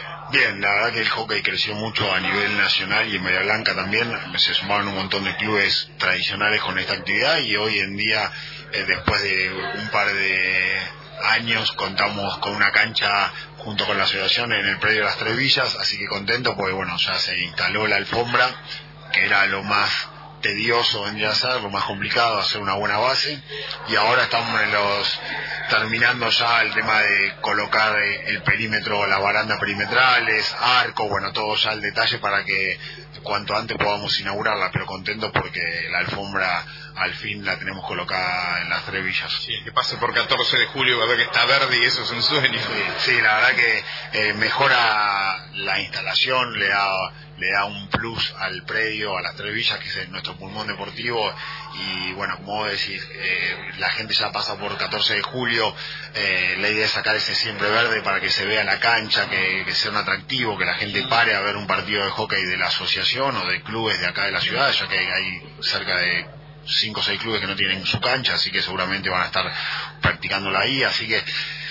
Bien, la verdad que el hockey creció mucho a nivel nacional y en Bahía Blanca también. Se sumaron un montón de clubes tradicionales con esta actividad y hoy en día, después de un par de años, contamos con una cancha junto con la asociación en el predio de las Tres Villas, así que contento porque bueno, ya se instaló la alfombra, que era lo más tedioso, vendría a ser lo más complicado, hacer una buena base, y ahora estamos terminando ya el tema de colocar el perímetro, las barandas perimetrales, arco, bueno, todo ya el detalle para que cuanto antes podamos inaugurarla, pero contento porque la alfombra al fin la tenemos colocada en las Tres Villas. Sí, que pase por 14 de julio va a ver que está verde y eso es un sueño. Sí, la verdad que mejora la instalación, le da un plus al predio, a las Tres Villas, que es nuestro pulmón deportivo, y bueno, como vos decís, la gente ya pasa por 14 de julio, la idea es sacar ese siempre verde para que se vea la cancha, que sea un atractivo, que la gente pare a ver un partido de hockey de la asociación o de clubes de acá de la ciudad, ya que hay cerca de 5 o 6 clubes que no tienen su cancha, así que seguramente van a estar practicándola ahí, así que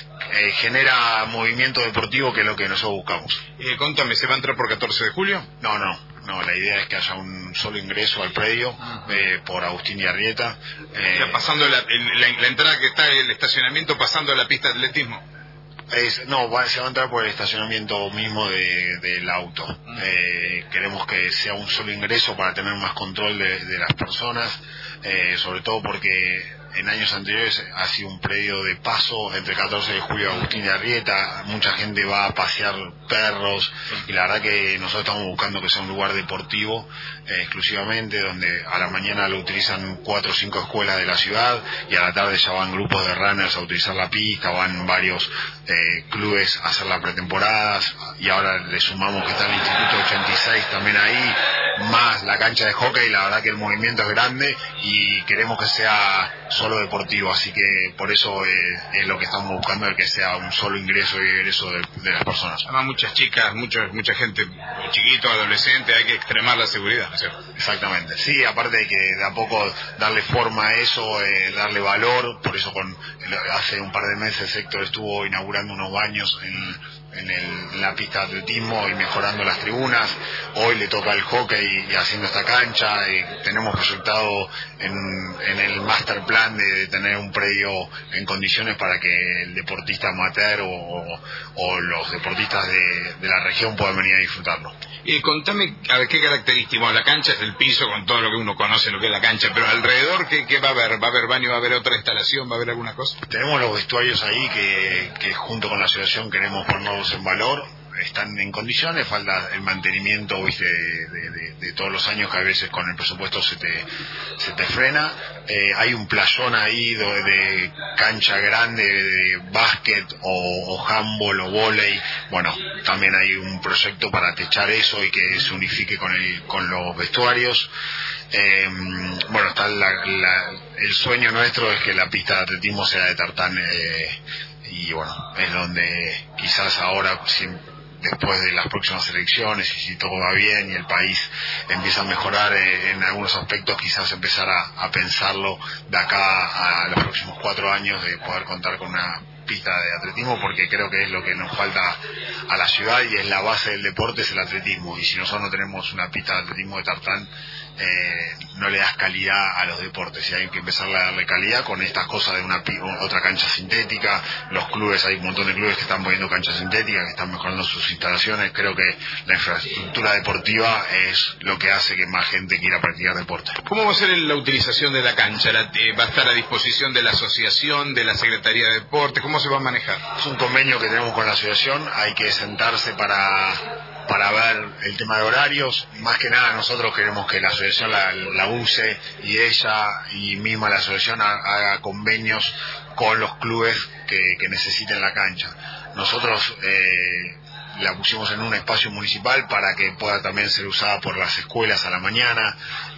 genera movimiento deportivo, que es lo que nosotros buscamos. Contame, ¿se va a entrar por 14 de julio? No, la idea es que haya un solo ingreso al predio por Agustín y Arrieta. Pasando la entrada que está el estacionamiento, pasando a la pista de atletismo. Se va a entrar por el estacionamiento mismo del auto. Queremos que sea un solo ingreso para tener más control de las personas, sobre todo porque en años anteriores ha sido un predio de paso entre 14 de julio y Agustín y Arrieta. Mucha gente va a pasear perros y la verdad que nosotros estamos buscando que sea un lugar deportivo exclusivamente, donde a la mañana lo utilizan 4 o 5 escuelas de la ciudad y a la tarde ya van grupos de runners a utilizar la pista, van varios clubes a hacer las pretemporadas, y ahora le sumamos que está el Instituto 86 también ahí, más la cancha de hockey. La verdad que el movimiento es grande y queremos que sea solo deportivo, así que por eso es lo que estamos buscando, el que sea un solo ingreso y egreso de las personas. Además muchas chicas, mucha gente, chiquito, adolescente, hay que extremar la seguridad, ¿no es cierto? Exactamente, sí, aparte de que de a poco darle forma a eso, darle valor, por eso hace un par de meses Héctor estuvo inaugurando unos baños en la pista de atletismo y mejorando las tribunas. Hoy le toca el hockey y haciendo esta cancha, y tenemos proyectado en el master plan de tener un predio en condiciones para que el deportista amateur o los deportistas de la región puedan venir a disfrutarlo. Contame, a ver, qué características. Bueno, la cancha es el piso con todo lo que uno conoce, lo que es la cancha, pero alrededor, ¿qué va a haber? ¿Va a haber baño? ¿Va a haber otra instalación? ¿Va a haber alguna cosa? Tenemos los vestuarios ahí que junto con la asociación queremos ponerlos en valor. Están en condiciones, falta el mantenimiento, ¿viste? De todos los años, que a veces con el presupuesto se te frena. Hay un playón ahí de cancha grande de básquet o handball o vóley. Bueno, también hay un proyecto para techar eso y que se unifique con los vestuarios. Bueno, está el sueño nuestro es que la pista de atletismo sea de tartán, y bueno, es donde quizás ahora, después de las próximas elecciones, y si todo va bien y el país empieza a mejorar en algunos aspectos, quizás empezar a pensarlo de acá a los próximos 4 años, de poder contar con una pista de atletismo, porque creo que es lo que nos falta a la ciudad y es la base del deporte, es el atletismo, y si nosotros no tenemos una pista de atletismo de tartán, no le das calidad a los deportes, y hay que empezar a darle calidad con estas cosas de otra cancha sintética. Los clubes, hay un montón de clubes que están poniendo canchas sintéticas, que están mejorando sus instalaciones. Creo que la infraestructura deportiva es lo que hace que más gente quiera practicar deporte. ¿Cómo va a ser la utilización de la cancha? ¿Va a estar a disposición de la asociación, de la Secretaría de Deportes? ¿Cómo se va a manejar? Es un convenio que tenemos con la asociación, hay que sentarse para ver el tema de horarios. Más que nada nosotros queremos que la asociación la use, y ella y misma la asociación haga convenios con los clubes que necesiten la cancha. Nosotros la pusimos en un espacio municipal para que pueda también ser usada por las escuelas a la mañana,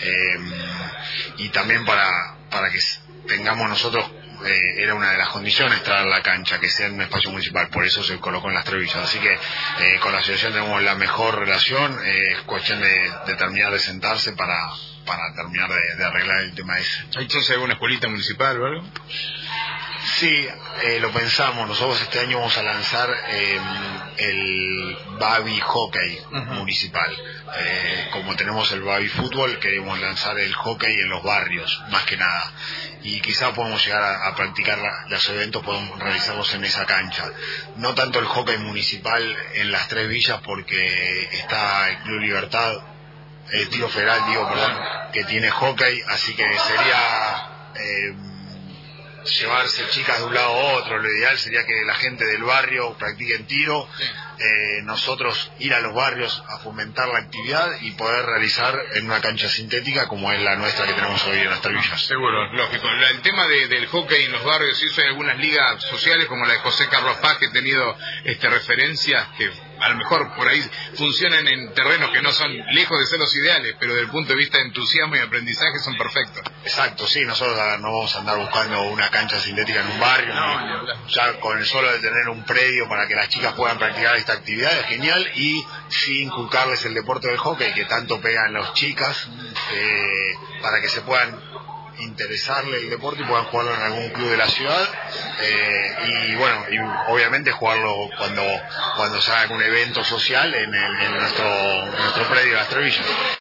y también para que tengamos nosotros, era una de las condiciones traer la cancha, que sea en un espacio municipal, por eso se colocó en las Tres Villas. Así que con la asociación tenemos la mejor relación, es cuestión de terminar de sentarse para terminar de arreglar el tema ese. ¿Hay chance de alguna escuelita municipal o algo? Sí, lo pensamos. Nosotros este año vamos a lanzar el Babi Hockey municipal. Como tenemos el Babi Fútbol, queremos lanzar el hockey en los barrios, más que nada. Y quizá podemos llegar a practicar los eventos, podemos realizarlos en esa cancha. No tanto el hockey municipal en las 3 villas, porque está el Club Libertad, el Tiro Federal, que tiene hockey, así que sería llevarse chicas de un lado a otro. Lo ideal sería que la gente del barrio practiquen tiro, nosotros ir a los barrios a fomentar la actividad y poder realizar en una cancha sintética como es la nuestra que tenemos hoy en las 3 villas. Seguro, lógico. El tema del hockey en los barrios, y eso, hay algunas ligas sociales como la de José Carlos Paz, que he tenido referencias que a lo mejor por ahí funcionan en terrenos que no son lejos de ser los ideales, pero desde el punto de vista de entusiasmo y aprendizaje son perfectos. Exacto, sí, nosotros no vamos a andar buscando una cancha sintética en un barrio, ya con el solo de tener un predio para que las chicas puedan practicar esta actividad es genial, y sí inculcarles el deporte del hockey que tanto pegan las chicas, para que se puedan interesarle el deporte y puedan jugarlo en algún club de la ciudad, y bueno, y obviamente jugarlo cuando se haga algún evento social en nuestro predio de Las Tres Villas.